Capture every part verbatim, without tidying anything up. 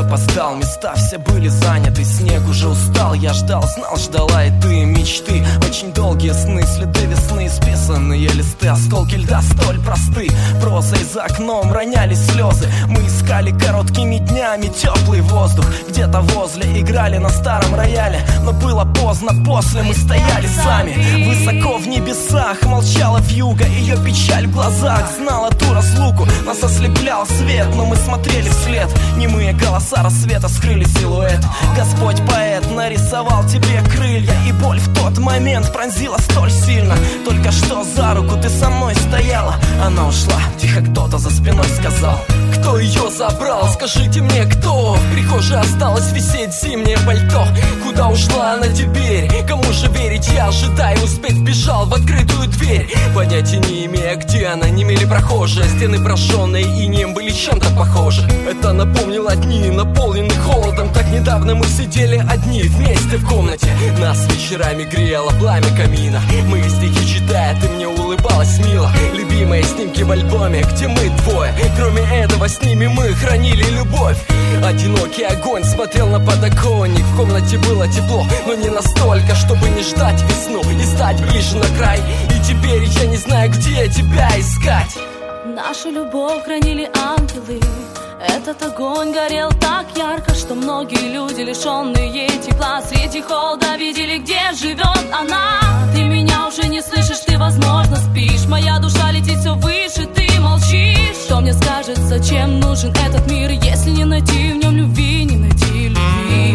опоздал, места все были заняты, снег уже устал. Я ждал, знал, ждала и ты. Мечты, очень долгие сны, следы весны, списанные листы, осколки льда столь просты. Прозой за окном ронялись слезы. Мы искали короткими днями теплый воздух. Где-то возле играли на старом рояле, но было поздно, после мы стояли сами. Высоко в небесах молчала вьюга, ее печаль в глазах знала ту разлуку. Нас ослеплял свет, но мы смотрели вслед. Немые голоса рассвета скрыли силуэт. Господь поэт нарисовал тебе крылья, и боль в тот момент пронзила столь сильно. Только что за руку ты со мной стояла, она ушла, тихо кто-то за спиной сказал. Кто ее забрал? Скажите мне, кто? В прихожей осталось висеть зимнее пальто. Куда ушла она теперь? Кому же верить? Я ожидаю, успеть бежал в открытую дверь. Понятия не имея, где она, немели прохожие. Стены, прожженные инеем, были чем-то похожи. Это напомнило дни, наполненные холодом. Так недавно мы сидели одни вместе в комнате. Нас вечерами грело пламя камина. Мы стихи читая, ты мне улыбалась мило. Любимые снимки в альбоме, где мы двое. Кроме этого с ними мы хранили любовь. Одинокий огонь смотрел на подоконник. В комнате было тепло, но не настолько, чтобы не ждать весну и стать ближе на край. И теперь я не знаю, где тебя искать. Нашу любовь хранили ангелы. Этот огонь горел так ярко, что многие люди, лишенные тепла, среди холода видели, где живет она. Ты меня уже не слышишь, ты, возможно, спишь. Моя душа летит все выше, ты молчишь. Что мне скажет, зачем нужен этот мир, если не найти в нем любви, не найти любви?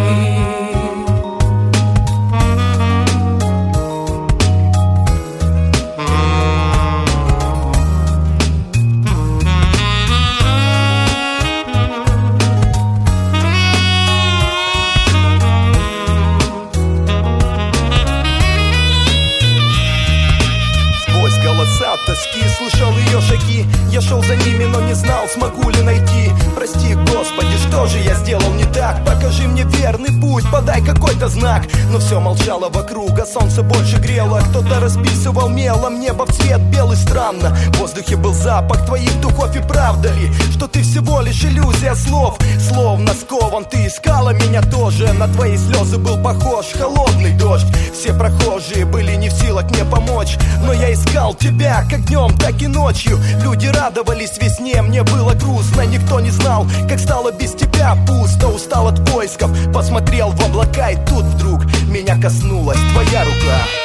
Слышал ее шаги, я шел за ними, но не знал, смогу ли найти. Прости, Господи, что же я сделал не так? Покажи мне верный путь, подай какой-то знак. Но все молчало вокруг, а солнце больше грело. Кто-то расписывал мелом небо в цвет белый. Странно, в воздухе был запах твоих духов. И правда ли, что ты всего лишь иллюзия слов? Словно скован, ты искала меня тоже. На твои слезы был похож холодный дождь. Все прохожие были не в силах мне помочь, но я искал тебя как днем, так и ночью. Люди радовались весне, мне было грустно. Никто не знал, как стало без тебя пусто. Устал от поисков, посмотрел в облака, и тут вдруг меня коснулась твоя рука.